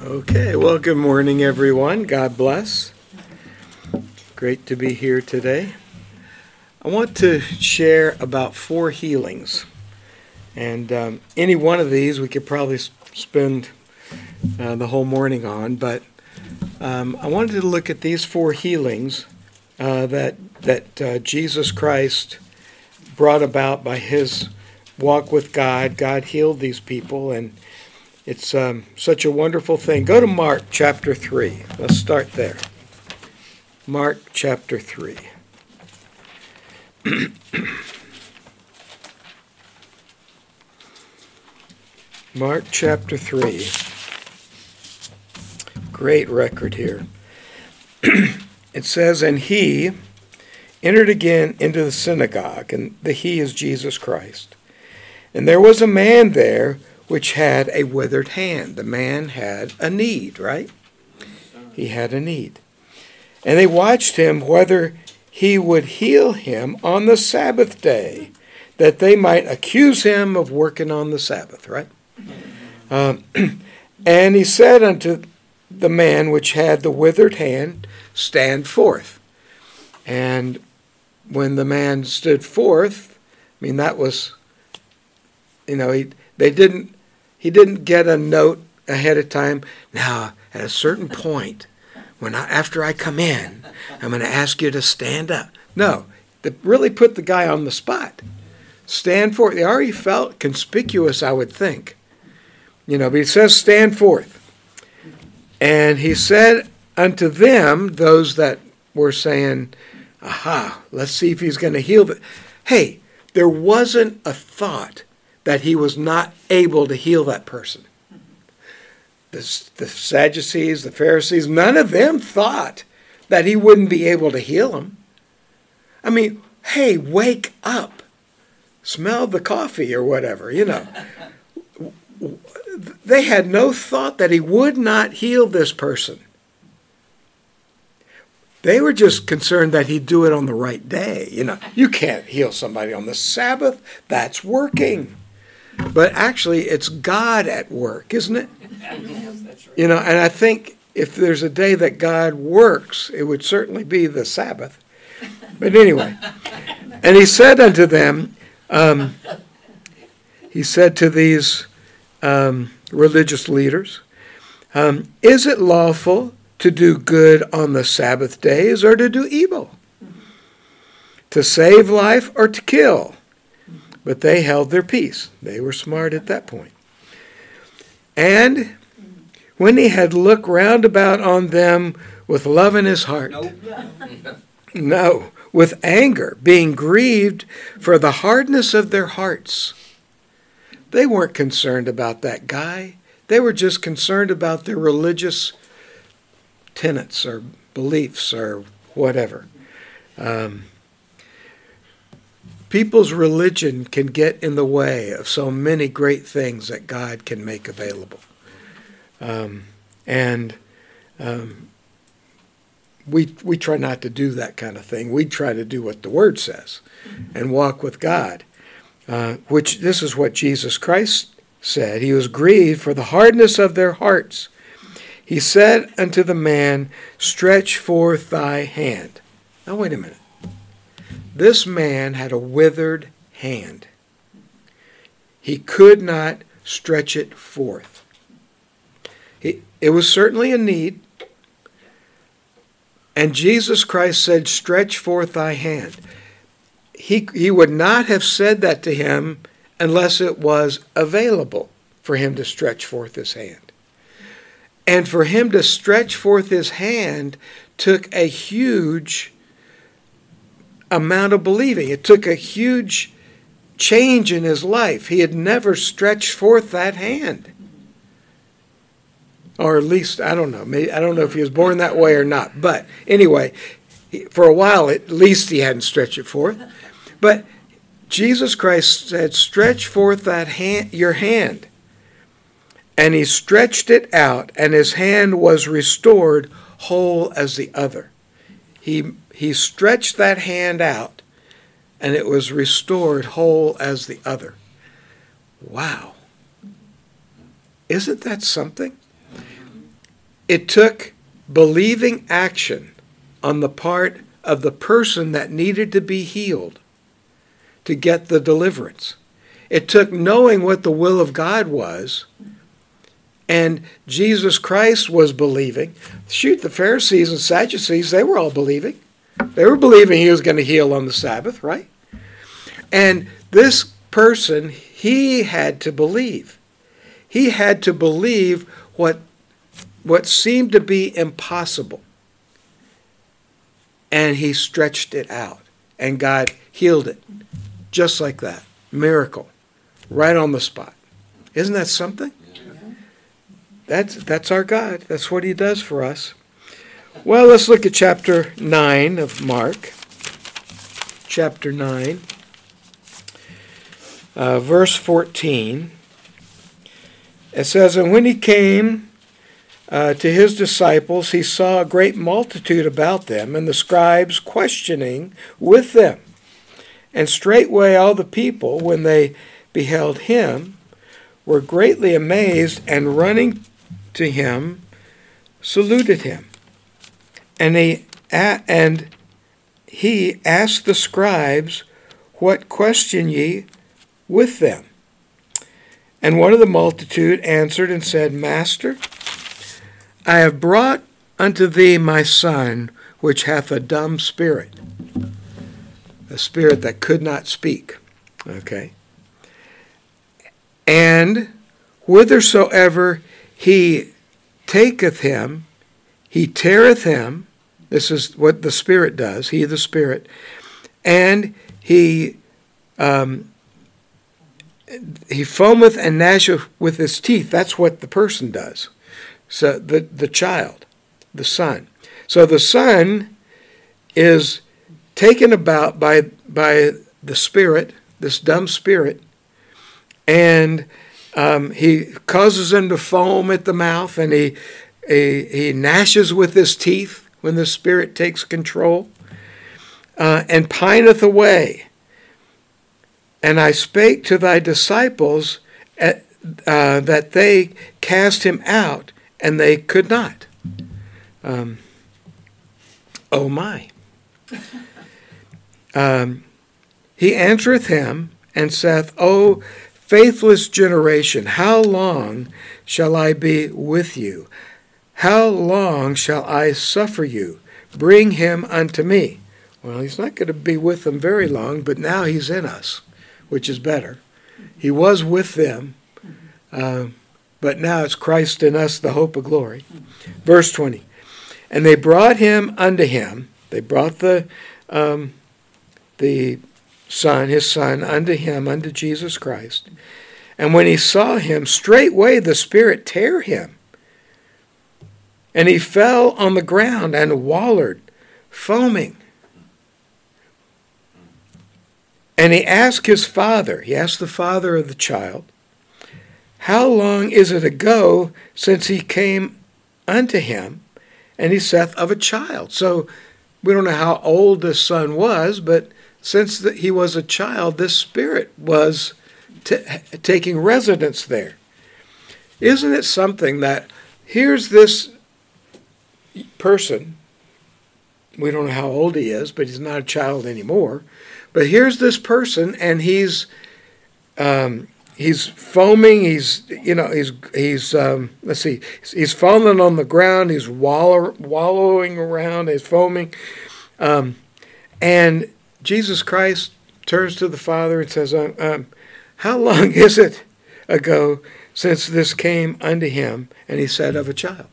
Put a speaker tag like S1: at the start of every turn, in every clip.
S1: Okay, well, good morning, everyone. God bless. Great to be here today. I want to share about 4 healings. And any one of these we could probably spend the whole morning on, but I wanted to look at these 4 healings that Jesus Christ brought about by his walk with God. God healed these people, and it's such a wonderful thing. Go to Mark chapter 3. Let's start there. Mark chapter 3. Mark chapter 3. Great record here. It says, "And he entered again into the synagogue," and the he is Jesus Christ. "And there was a man there which had a withered hand." The man had a need, right? He had a need. "And they watched him whether he would heal him on the Sabbath day, that they might accuse him of working on the Sabbath," right? "And he said unto the man which had the withered hand, Stand forth. And when the man stood forth, I mean, that was, he didn't get a note ahead of time. Now, at a certain point, after I come in, I'm going to ask you to stand up. No, they really put the guy on the spot. Stand forth. They already felt conspicuous, I would think. But he says, stand forth. And he said unto them, those that were saying, aha, let's see if he's going to heal. Hey, there wasn't a thought that he was not able to heal that person. The Sadducees, the Pharisees, none of them thought that he wouldn't be able to heal them. I mean, hey, wake up. Smell the coffee or whatever, They had no thought that he would not heal this person. They were just concerned that he'd do it on the right day. You can't heal somebody on the Sabbath. That's working. But actually, it's God at work, isn't it? And I think if there's a day that God works, it would certainly be the Sabbath. But anyway, and he said unto them, he said to these religious leaders, is it lawful to do good on the Sabbath days or to do evil? To save life or to kill? But they held their peace. They were smart at that point. And when he had looked round about on them with love in his heart, no, with anger, being grieved for the hardness of their hearts. They weren't concerned about that guy. They were just concerned about their religious tenets or beliefs or whatever. People's religion can get in the way of so many great things that God can make available. We try not to do that kind of thing. We try to do what the Word says and walk with God, which this is what Jesus Christ said. He was grieved for the hardness of their hearts. He said unto the man, stretch forth thy hand. Now wait a minute. This man had a withered hand. He could not stretch it forth. It was certainly a need. And Jesus Christ said, stretch forth thy hand. He would not have said that to him unless it was available for him to stretch forth his hand. And for him to stretch forth his hand took a huge amount of believing. It took a huge change in his life. He had never stretched forth that hand. Or at least, I don't know. Maybe, I don't know if he was born that way or not. But anyway, for a while at least he hadn't stretched it forth. But Jesus Christ said, stretch forth that hand, your hand. And he stretched it out, and his hand was restored whole as the other. He stretched that hand out, and it was restored whole as the other. Wow. Isn't that something? it took believing action on the part of the person that needed to be healed to get the deliverance. It took knowing what the will of God was, and Jesus Christ was believing. Shoot, the Pharisees and Sadducees, they were all believing. They were believing he was going to heal on the Sabbath, right? And this person, he had to believe. He had to believe what seemed to be impossible. And he stretched it out, and God healed it. Just like that. Miracle. Right on the spot. Isn't that something? That's our God. That's what he does for us. Well, let's look at chapter 9 of Mark. Chapter 9. Verse 14. It says, "And when he came to his disciples, he saw a great multitude about them, and the scribes questioning with them. And straightway all the people, when they beheld him, were greatly amazed, and running to him, saluted him. And he asked the scribes, What question ye with them? And one of the multitude answered and said, Master, I have brought unto thee my son, which hath a dumb spirit." A spirit that could not speak. Okay. "And whithersoever he taketh him, he teareth him." This is what the Spirit does. He, the Spirit. "And he foameth and gnasheth with his teeth." That's what the person does. So the child, the son. So the son is taken about by the spirit, this dumb spirit, and he causes him to foam at the mouth, and he gnashes with his teeth when the spirit takes control, and pineth away. "And I spake to thy disciples that they cast him out, and they could not." Oh my. "He answereth him, and saith, O faithless generation, how long shall I be with you? How long shall I suffer you? Bring him unto me." Well, he's not going to be with them very long, but now he's in us, which is better. He was with them, but now it's Christ in us, the hope of glory. Verse 20. "And they brought him unto him." They brought the son, his son, unto him, unto Jesus Christ. "And when he saw him, straightway the spirit tear him. And he fell on the ground and wallered, foaming. And he asked his father," he asked the father of the child, "How long is it ago since he came unto him? And he saith, Of a child." So we don't know how old this son was, but since he was a child, this spirit was taking residence there. Isn't it something that here's this person, we don't know how old he is, but he's not a child anymore, but here's this person, and he's foaming, he's falling on the ground, he's wallowing around, he's foaming, and Jesus Christ turns to the Father and says, "How long is it ago since this came unto him?" And he said, "Of a child."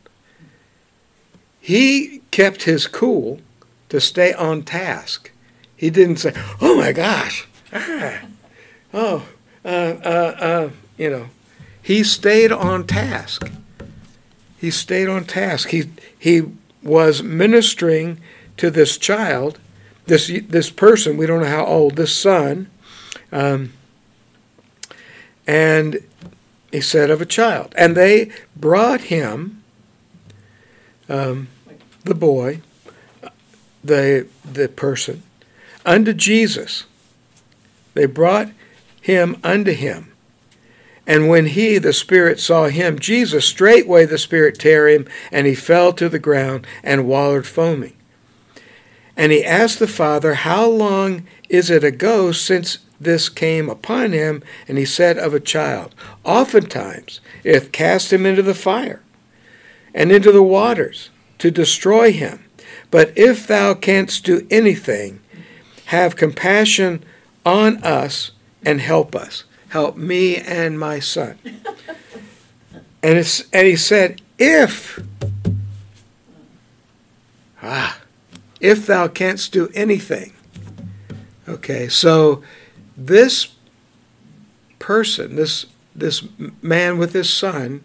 S1: He kept his cool to stay on task. He didn't say, "Oh my gosh, He stayed on task. He stayed on task. He was ministering to this child, this person, we don't know how old, this son, and he said, "Of a child." And they brought him, the boy, the person, unto Jesus. They brought him unto him. And when he, the Spirit, saw him, Jesus, straightway the Spirit tear him, and he fell to the ground and wallowed foaming. And he asked the Father, How long is it ago since this came upon him? And he said, Of a child. Oftentimes it hath cast him into the fire, and into the waters, to destroy him. But if thou canst do anything, have compassion on us and help us. Help me and my son. And he said, if thou canst do anything. Okay, so this person, this man with his son,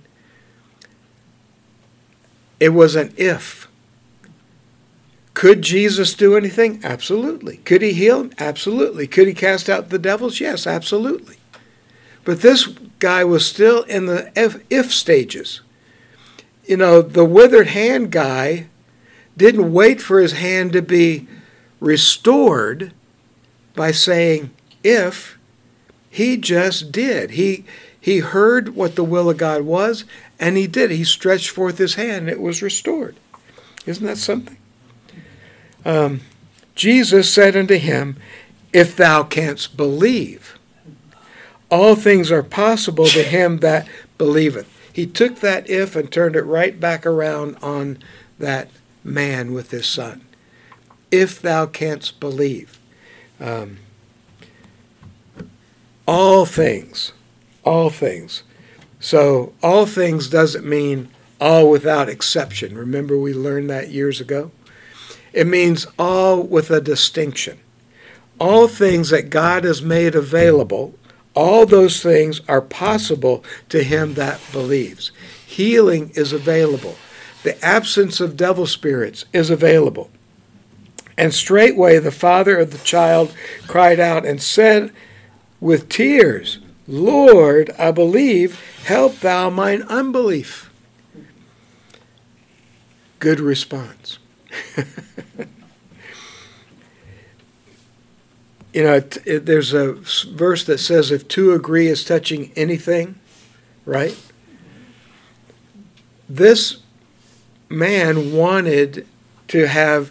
S1: it was an if. Could Jesus do anything? Absolutely. Could he heal? Absolutely. Could he cast out the devils? Yes, absolutely. But this guy was still in the if stages. You know, the withered hand guy didn't wait for his hand to be restored by saying if. He just did. He heard what the will of God was, and he did. He stretched forth his hand, and it was restored. Isn't that something? Jesus said unto him, If thou canst believe, all things are possible to him that believeth. He took that if and turned it right back around on that man with his son. If thou canst believe. All things. So all things doesn't mean all without exception. Remember we learned that years ago? It means all with a distinction. All things that God has made available, all those things are possible to him that believes. Healing is available. The absence of devil spirits is available. And straightway the father of the child cried out and said with tears, Lord, I believe, help thou mine unbelief. Good response. You know, there's a verse that says, if two agree as touching anything, right? This man wanted to have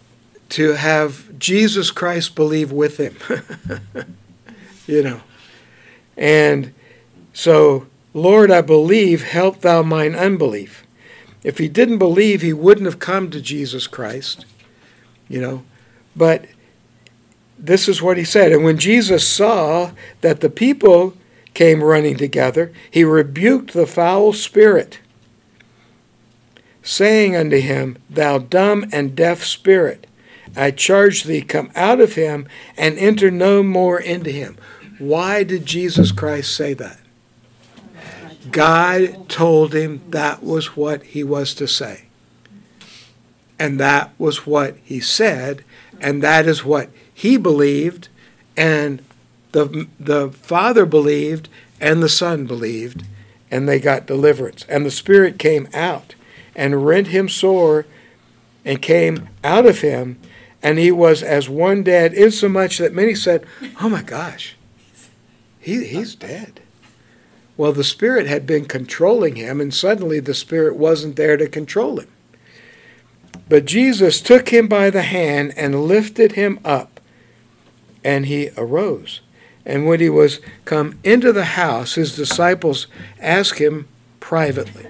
S1: Jesus Christ believe with him. You know. And so, Lord, I believe, help thou mine unbelief. If he didn't believe, he wouldn't have come to Jesus Christ, you know. But this is what he said. And when Jesus saw that the people came running together, he rebuked the foul spirit, saying unto him, Thou dumb and deaf spirit, I charge thee, come out of him and enter no more into him. Why did Jesus Christ say that? God told him that was what he was to say. And that was what he said, and that is what he believed, and the Father believed, and the Son believed, and they got deliverance. And the Spirit came out and rent him sore and came out of him, and he was as one dead, insomuch that many said, oh my gosh, he's dead. Well, the Spirit had been controlling him, and suddenly the Spirit wasn't there to control him. But Jesus took him by the hand and lifted him up, and he arose. And when he was come into the house, his disciples asked him privately,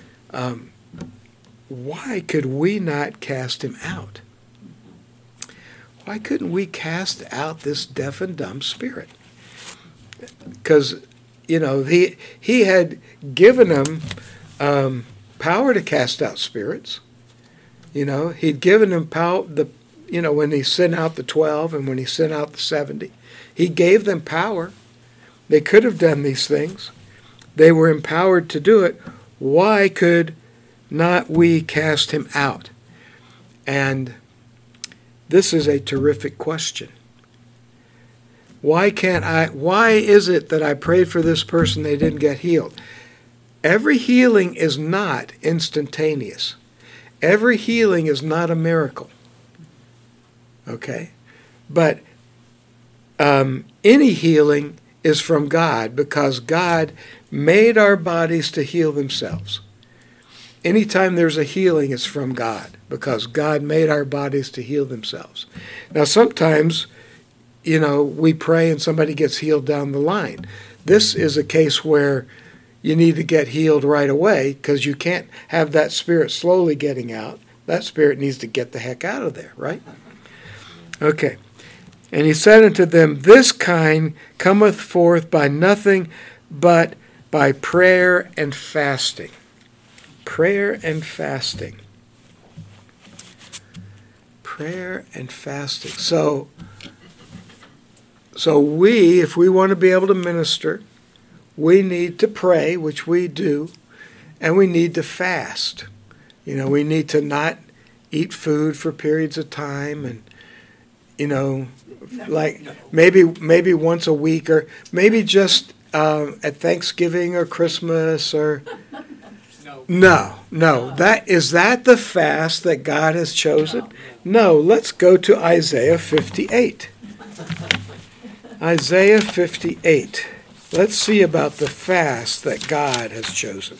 S1: why could we not cast him out? Why couldn't we cast out this deaf and dumb spirit? Because, you know, he had given them power to cast out spirits. You know, he'd given them power, when he sent out the 12 and when he sent out the 70. He gave them power. They could have done these things. They were empowered to do it. Why could not we cast him out? And this is a terrific question. Why is it that I prayed for this person, they didn't get healed? Every healing is not instantaneous. Every healing is not a miracle. Okay? But any healing is from God, because God made our bodies to heal themselves. Anytime there's a healing, it's from God, because God made our bodies to heal themselves. Now, sometimes, we pray and somebody gets healed down the line. This is a case where you need to get healed right away, because you can't have that spirit slowly getting out. That spirit needs to get the heck out of there, right? Okay. And he said unto them, this kind cometh forth by nothing but by prayer and fasting. Prayer and fasting. Prayer and fasting. So we, if we want to be able to minister, we need to pray, which we do, and we need to fast. We need to not eat food for periods of time, and, maybe once a week, or maybe just at Thanksgiving or Christmas, or... No. Is that the fast that God has chosen? No. Let's go to Isaiah 58. Isaiah 58. Let's see about the fast that God has chosen.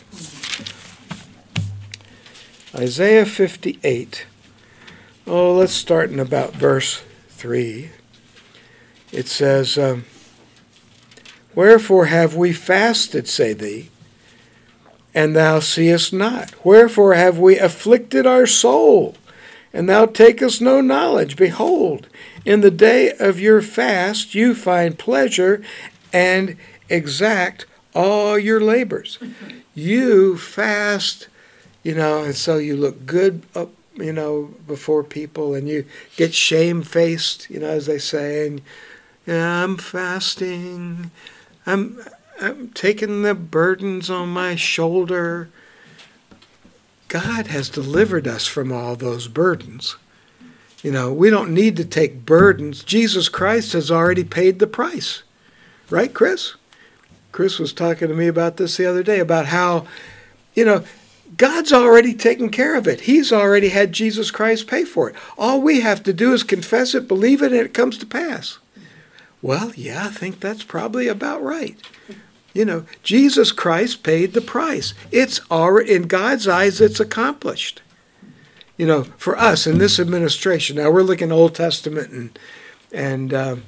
S1: Isaiah 58. Let's start in about verse 3. It says, wherefore have we fasted, say thee, and thou seest not? Wherefore have we afflicted our soul, and thou takest no knowledge? Behold, in the day of your fast you find pleasure and exact all your labors. You fast, and so you look good, before people, and you get shamefaced, as they say, and I'm fasting, I'm taking the burdens on my shoulder. God has delivered us from all those burdens. We don't need to take burdens. Jesus Christ has already paid the price. Right, Chris? Chris was talking to me about this the other day, about how, God's already taken care of it. He's already had Jesus Christ pay for it. All we have to do is confess it, believe it, and it comes to pass. Well, yeah, I think that's probably about right. Jesus Christ paid the price. It's already, in God's eyes, it's accomplished. For us in this administration, now we're looking Old Testament and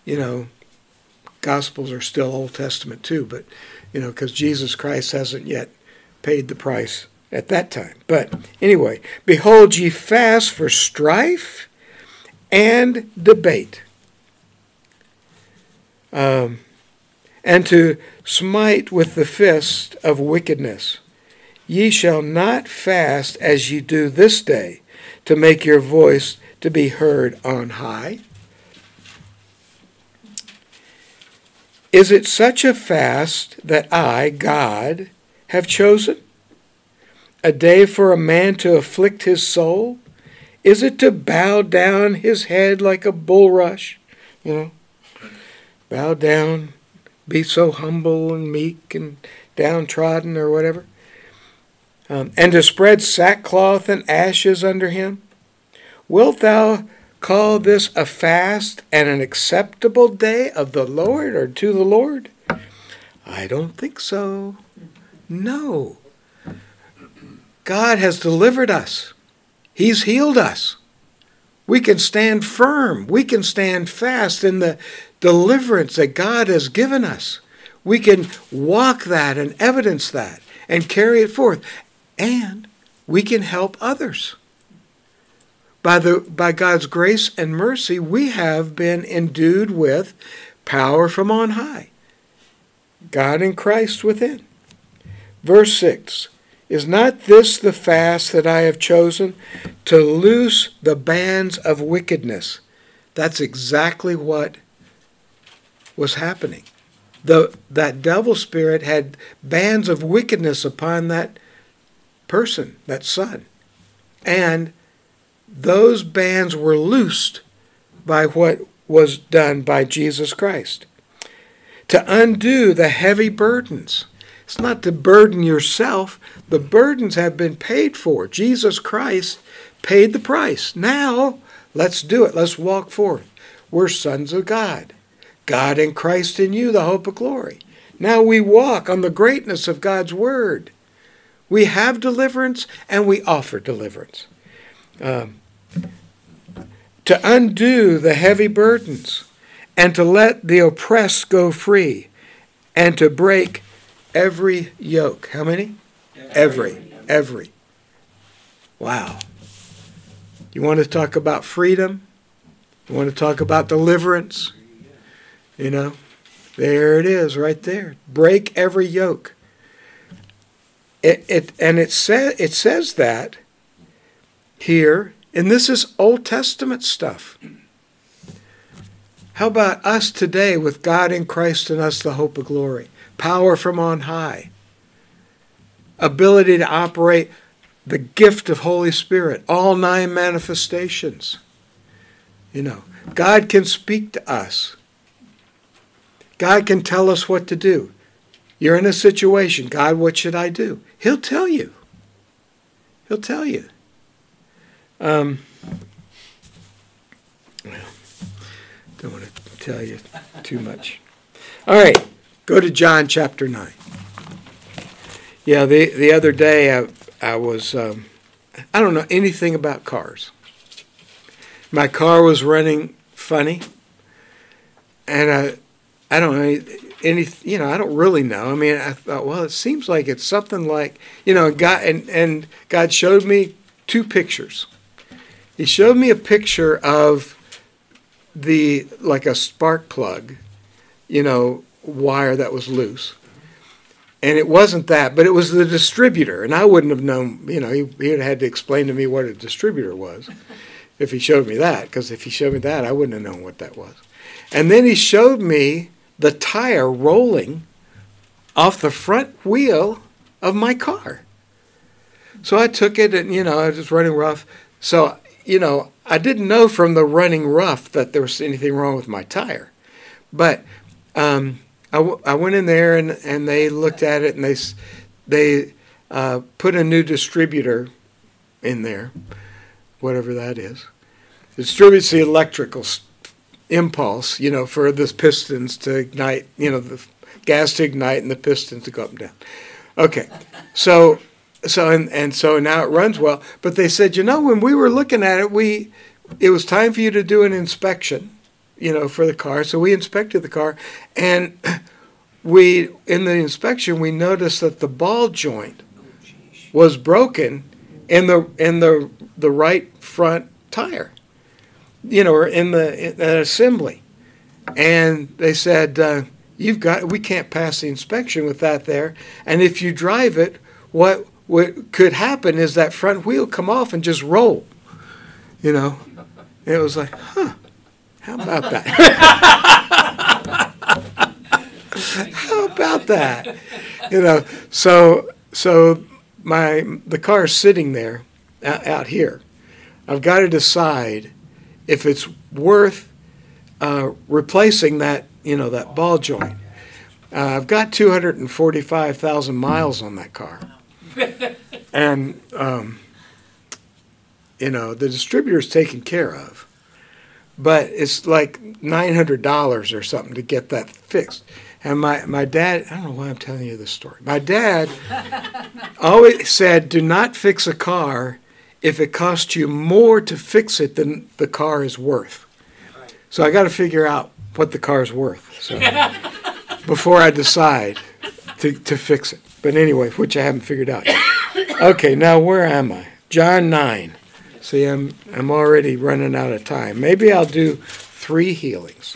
S1: Gospels are still Old Testament too, but, because Jesus Christ hasn't yet paid the price at that time. But anyway, behold, ye fast for strife and debate. And to smite with the fist of wickedness. Ye shall not fast as ye do this day, to make your voice to be heard on high. Is it such a fast that I, God, have chosen? A day for a man to afflict his soul? Is it to bow down his head like a bulrush? Bow down, be so humble and meek and downtrodden or whatever. And to spread sackcloth and ashes under him? Wilt thou call this a fast and an acceptable day of the Lord, or to the Lord? I don't think so. No. God has delivered us. He's healed us. We can stand firm. We can stand fast in the deliverance that God has given us. We can walk that and evidence that and carry it forth. And we can help others. By God's grace and mercy, we have been endued with power from on high. God in Christ within. Verse 6. Is not this the fast that I have chosen, to loose the bands of wickedness? That's exactly what was happening. That devil spirit had bands of wickedness upon that person, that son. And those bands were loosed by what was done by Jesus Christ. To undo the heavy burdens. It's not to burden yourself. The burdens have been paid for. Jesus Christ paid the price. Now, let's do it. Let's walk forth. We're sons of God. God in Christ in you, the hope of glory. Now we walk on the greatness of God's word. We have deliverance and we offer deliverance. To undo the heavy burdens and to let the oppressed go free and to break every yoke. How many? Every. Wow. You want to talk about freedom? You want to talk about deliverance? There it is right there. Break every yoke. It says that here, and this is Old Testament stuff. How about us today with God in Christ in us, the hope of glory? Power from on high. Ability to operate the gift of Holy Spirit. All 9 manifestations. God can speak to us. God can tell us what to do. You're in a situation. God, what should I do? He'll tell you. He'll tell you. Well, don't want to tell you too much. All right, go to John chapter 9. Yeah, the other day I was, I don't know anything about cars. My car was running funny, and I don't know any, I don't really know. I mean, I thought, well, it seems like it's something like, God, and God showed me 2 pictures. He showed me a picture of like a spark plug, wire that was loose. And it wasn't that, but it was the distributor. And I wouldn't have known, he would have had to explain to me what a distributor was if he showed me that. Because if he showed me that, I wouldn't have known what that was. And then he showed me the tire rolling off the front wheel of my car. So I took it and, I was just running rough. So, I didn't know from the running rough that there was anything wrong with my tire. But I went in there and they looked at it and they put a new distributor in there, whatever that is. It distributes the electrical impulse, for the pistons to ignite, the gas to ignite and the pistons to go up and down. Okay, so now it runs well. But they said, when we were looking at it, it was time for you to do an inspection, for the car. So we inspected the car, and in the inspection we noticed that the ball joint was broken in the right front tire, or in the assembly. And they said, we can't pass the inspection with that there. And if you drive it, what could happen is that front wheel come off and just roll. And it was like, how about that? How about that? So the car's sitting there out here. I've got to decide if it's worth replacing that, that ball joint. I've got 245,000 miles on that car. And, the distributor's taken care of. But it's like $900 or something to get that fixed. And my dad, I don't know why I'm telling you this story. My dad always said, do not fix a car if it costs you more to fix it than the car is worth. So I got to figure out what the car is worth before I decide to fix it. But anyway, which I haven't figured out yet. Okay, now where am I? John 9. See, I'm already running out of time. Maybe I'll do 3 healings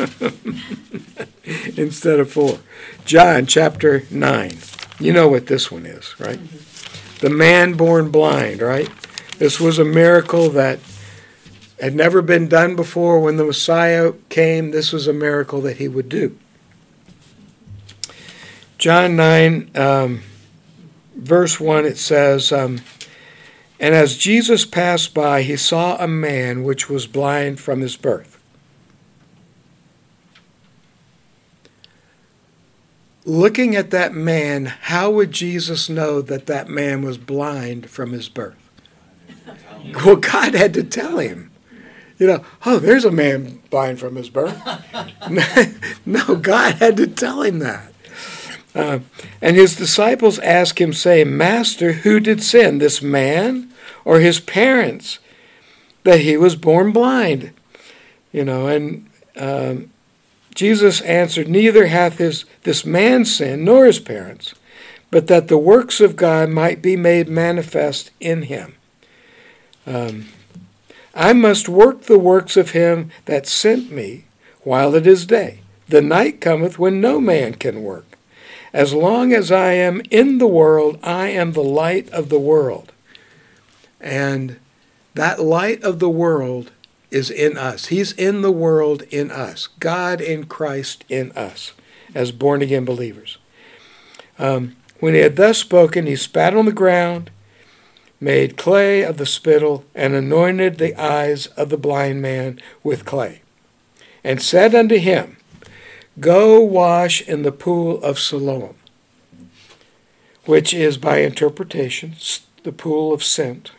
S1: instead of 4. John chapter 9. You know what this one is, right? The man born blind, right? This was a miracle that had never been done before. When the Messiah came, this was a miracle that he would do. John 9, verse 1, it says, and as Jesus passed by, he saw a man which was blind from his birth. Looking at that man, how would Jesus know that that man was blind from his birth? Well, God had to tell him. There's a man blind from his birth. No, God had to tell him that. And his disciples asked him, saying, Master, who did sin, this man or his parents, that he was born blind? And Jesus answered, Neither hath this man sinned, nor his parents, but that the works of God might be made manifest in him. I must work the works of him that sent me while it is day. The night cometh when no man can work. As long as I am in the world, I am the light of the world. And that light of the world is in us. He's in the world in us. God in Christ in us as born-again believers. When he had thus spoken, he spat on the ground, made clay of the spittle, and anointed the eyes of the blind man with clay, and said unto him, Go wash in the pool of Siloam, which is by interpretation the pool of scent.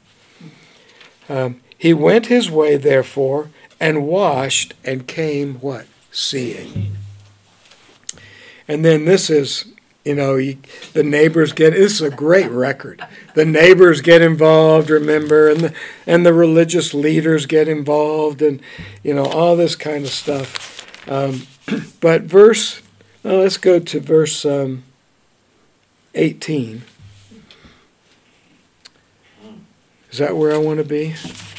S1: He went his way, therefore, and washed, and came what? Seeing. And then this is, the neighbors this is a great record. The neighbors get involved, remember, and the religious leaders get involved, and, all this kind of stuff. But let's go to verse 18. Is that where I want to be?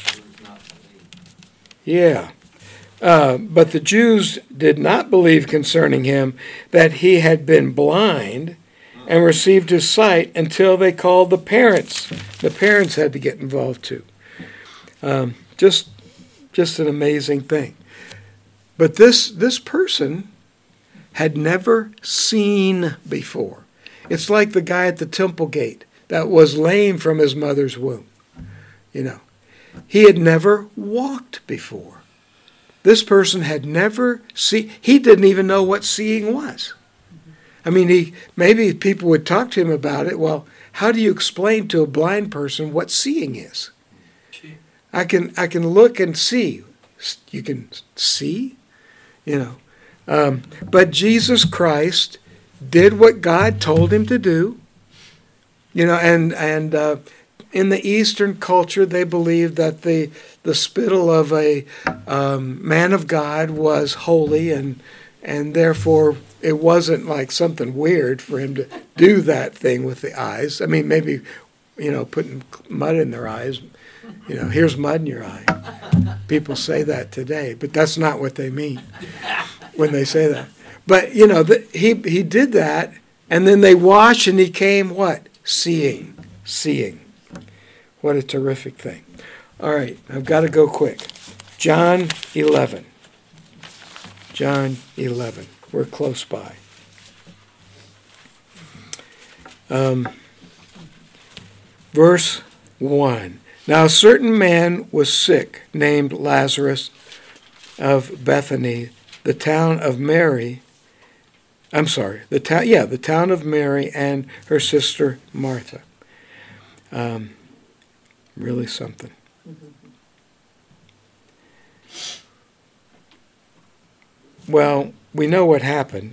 S1: Yeah. But the Jews did not believe concerning him that he had been blind and received his sight until they called the parents. The parents had to get involved too. Just an amazing thing. But this person had never seen before. It's like the guy at the temple gate that was lame from his mother's womb. He had never walked before. This person had never seen. He didn't even know what seeing was. I mean, maybe people would talk to him about it. Well, how do you explain to a blind person what seeing is? I can look and see. You can see, But Jesus Christ did what God told him to do. And in the Eastern culture, they believed that the spittle of a man of God was holy, and therefore it wasn't like something weird for him to do that thing with the eyes. I mean, maybe, putting mud in their eyes. Here's mud in your eye. People say that today, but that's not what they mean when they say that. But, he did that, and then they washed, and he came what? Seeing. What a terrific thing. All right, I've got to go quick. John 11. We're close by. Verse 1. Now a certain man was sick, named Lazarus of Bethany, the town of Mary. The town of Mary and her sister Martha. Really something. Well, we know what happened.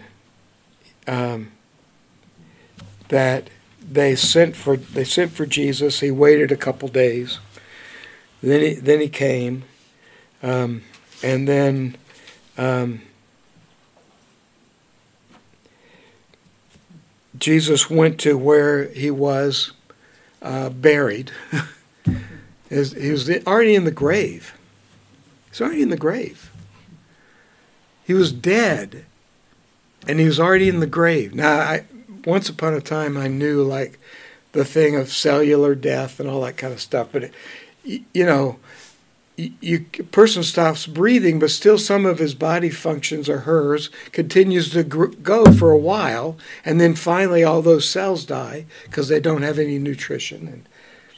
S1: That they sent for Jesus. He waited a couple days. Then he came, and then Jesus went to where he was buried. He was already in the grave. He's already in the grave. He was dead, and he was already in the grave. Now, once upon a time, I knew like the thing of cellular death and all that kind of stuff. But a person stops breathing, but still some of his body functions or hers continues to go for a while, and then finally all those cells die because they don't have any nutrition,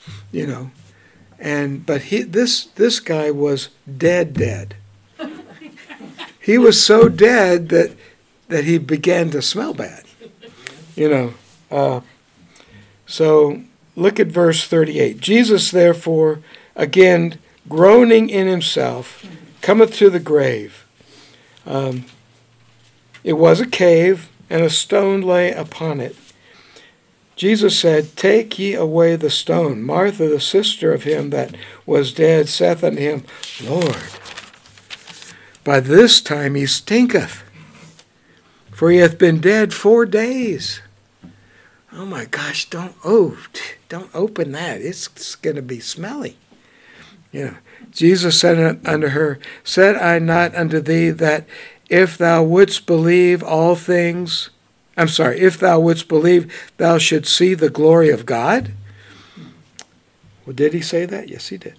S1: But this guy was dead. He was so dead that he began to smell bad. So look at verse 38. Jesus, therefore, again, groaning in himself, cometh to the grave. It was a cave, and a stone lay upon it. Jesus said, Take ye away the stone. Martha, the sister of him that was dead, saith unto him, Lord, by this time he stinketh, for he hath been dead 4 days. Oh my gosh, don't open that. It's going to be smelly. Jesus said unto her, Said I not unto thee that if thou wouldst believe if thou wouldst believe, thou shouldst see the glory of God? Well, did he say that? Yes, he did.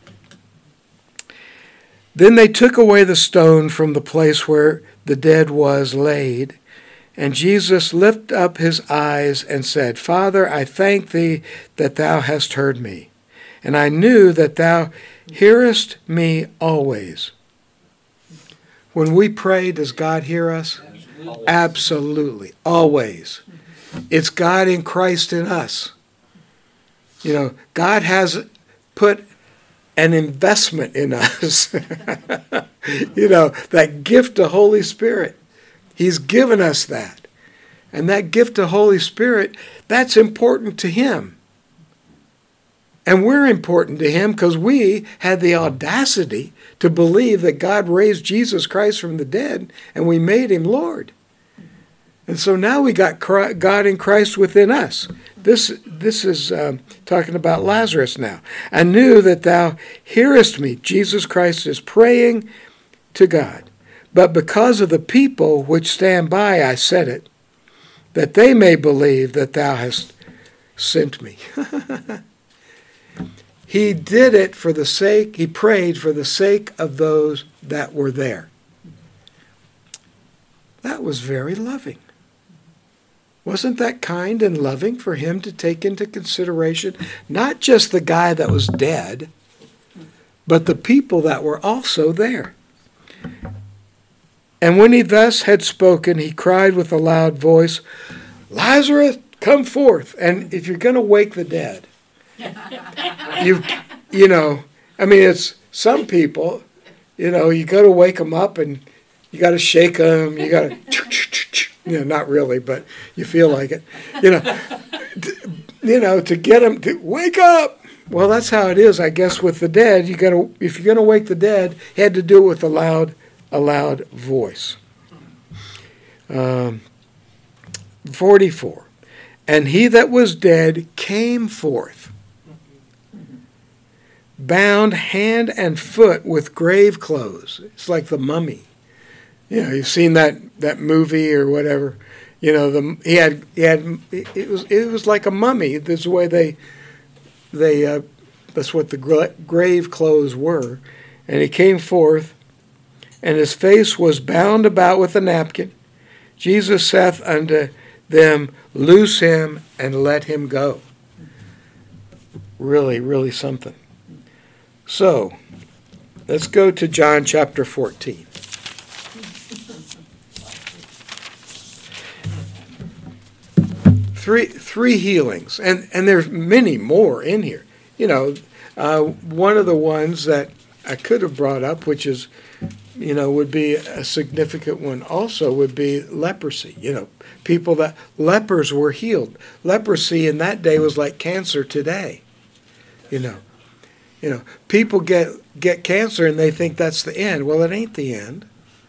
S1: Then they took away the stone from the place where the dead was laid. And Jesus lifted up his eyes and said, Father, I thank thee that thou hast heard me. And I knew that thou hearest me always. When we pray, does God hear us? Absolutely. Always. It's God in Christ in us. God has put an investment in us. That gift of Holy Spirit. He's given us that. And that gift of Holy Spirit, that's important to him. And we're important to him because we had the audacity to believe that God raised Jesus Christ from the dead and we made him Lord. And so now we got God in Christ within us. This is talking about Lazarus now. I knew that thou hearest me. Jesus Christ is praying to God. But because of the people which stand by, I said it, that they may believe that thou hast sent me. He did it for the sake, he prayed for the sake of those that were there. That was very loving. Wasn't that kind and loving for him to take into consideration not just the guy that was dead, but the people that were also there? And when he thus had spoken, he cried with a loud voice, Lazarus, come forth. And if you're going to wake the dead, it's some people, you got to wake them up and you got to shake them. You got to, not really, but you feel like it, to get them to wake up. Well, that's how it is, I guess, with the dead. If you're going to wake the dead, you had to do it with a loud voice. 44. And he that was dead came forth, bound hand and foot with grave clothes. It's like the Mummy. You've seen that movie or whatever. It was like a mummy. This is the way they that's what the grave clothes were. And he came forth, and his face was bound about with a napkin. Jesus saith unto them, Loose him and let him go. Really, really something. So, let's go to John chapter 14. Three healings, and there's many more in here. One of the ones that I could have brought up, which is, would be a significant one also, would be leprosy. Lepers were healed. Leprosy in that day was like cancer today. People get cancer and they think that's the end. Well, it ain't the end.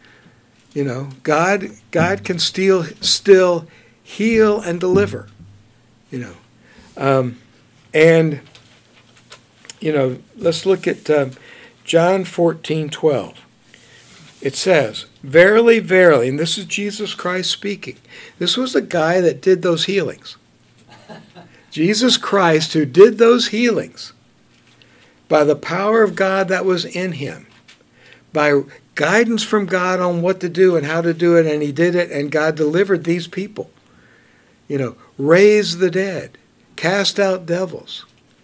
S1: God can still heal and deliver. Let's look at John 14:12. It says, Verily, verily, and this is Jesus Christ speaking. This was the guy that did those healings. Jesus Christ, who did those healings by the power of God that was in him, by guidance from God on what to do and how to do it, and he did it, and God delivered these people. Raised the dead, cast out devils.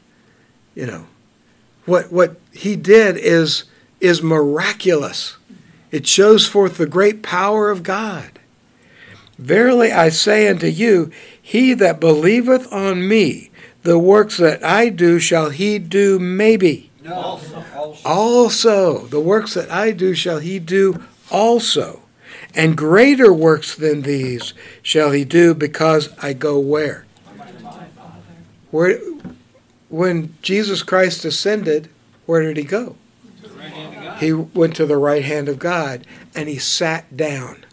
S1: What he did is miraculous. It shows forth the great power of God. Verily I say unto you, he that believeth on me, the works that I do shall he do maybe. Also, the works that I do shall he do also. And greater works than these shall he do, because I go where? Where? When Jesus Christ ascended, where did he go? He went to the right hand of God, and he sat down.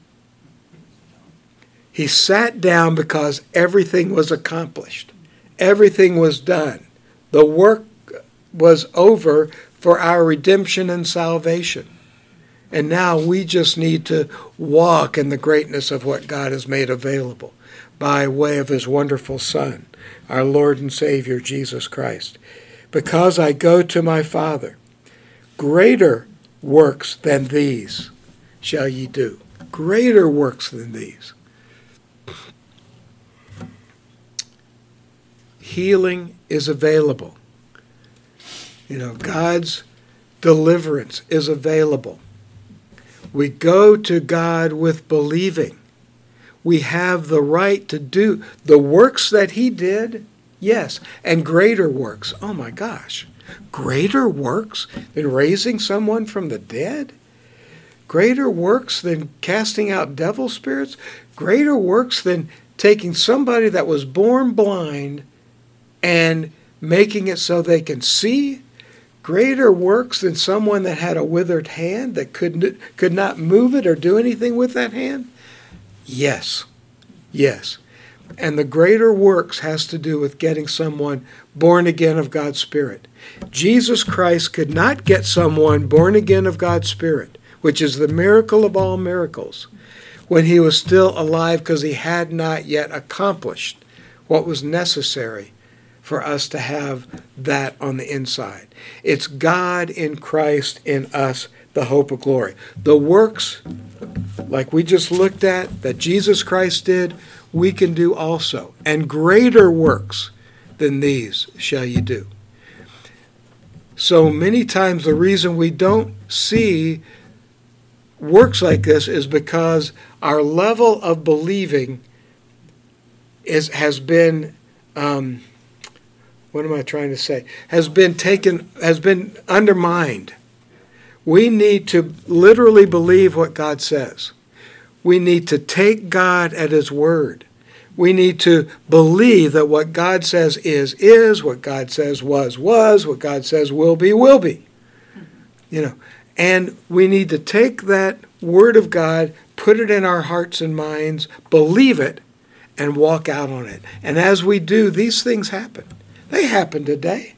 S1: He sat down because everything was accomplished. Everything was done. The work was over for our redemption and salvation. And now we just need to walk in the greatness of what God has made available by way of his wonderful Son, our Lord and Savior, Jesus Christ. Because I go to my Father, greater works than these shall ye do. Greater works than these. Healing is available. God's deliverance is available. We go to God with believing. We have the right to do the works that he did, yes, and greater works. Oh my gosh. Greater works than raising someone from the dead? Greater works than casting out devil spirits? Greater works than taking somebody that was born blind and making it so they can see? Greater works than someone that had a withered hand that could not move it or do anything with that hand? Yes. Yes. And the greater works has to do with getting someone born again of God's Spirit. Jesus Christ could not get someone born again of God's Spirit, which is the miracle of all miracles, when he was still alive, because he had not yet accomplished what was necessary for us to have that on the inside. It's God in Christ in us, the hope of glory. The works, like we just looked at, that Jesus Christ did, we can do also. And greater works than these shall you do. So many times the reason we don't see works like this is because our level of believing has been has been undermined. We need to literally believe what God says. We need to take God at his word. We need to believe that what God says is, what God says was, what God says will be. And we need to take that word of God, put it in our hearts and minds, believe it, and walk out on it. And as we do, these things happen. They happen today.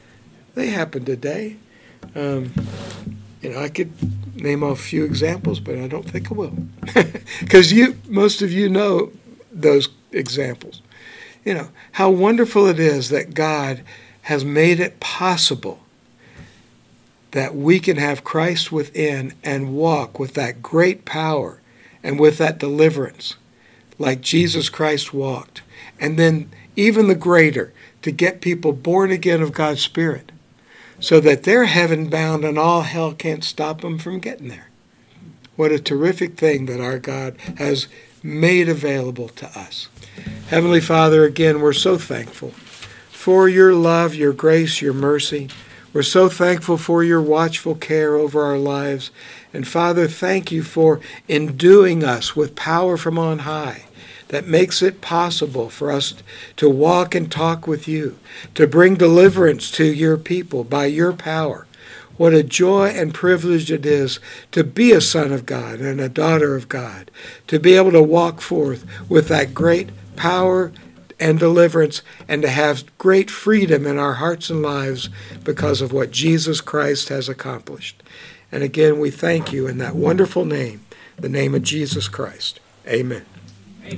S1: I could name a few examples, but I don't think I will. Because most of you know those examples. How wonderful it is that God has made it possible that we can have Christ within and walk with that great power and with that deliverance like Jesus Christ walked. And then even the greater, to get people born again of God's Spirit so that they're heaven bound and all hell can't stop them from getting there. What a terrific thing that our God has made available to us. Heavenly Father, again, we're so thankful for your love, your grace, your mercy. We're so thankful for your watchful care over our lives. And Father, thank you for enduing us with power from on high that makes it possible for us to walk and talk with you, to bring deliverance to your people by your power. What a joy and privilege it is to be a son of God and a daughter of God, to be able to walk forth with that great power and deliverance, and to have great freedom in our hearts and lives because of what Jesus Christ has accomplished. And again, we thank you in that wonderful name, the name of Jesus Christ. Amen.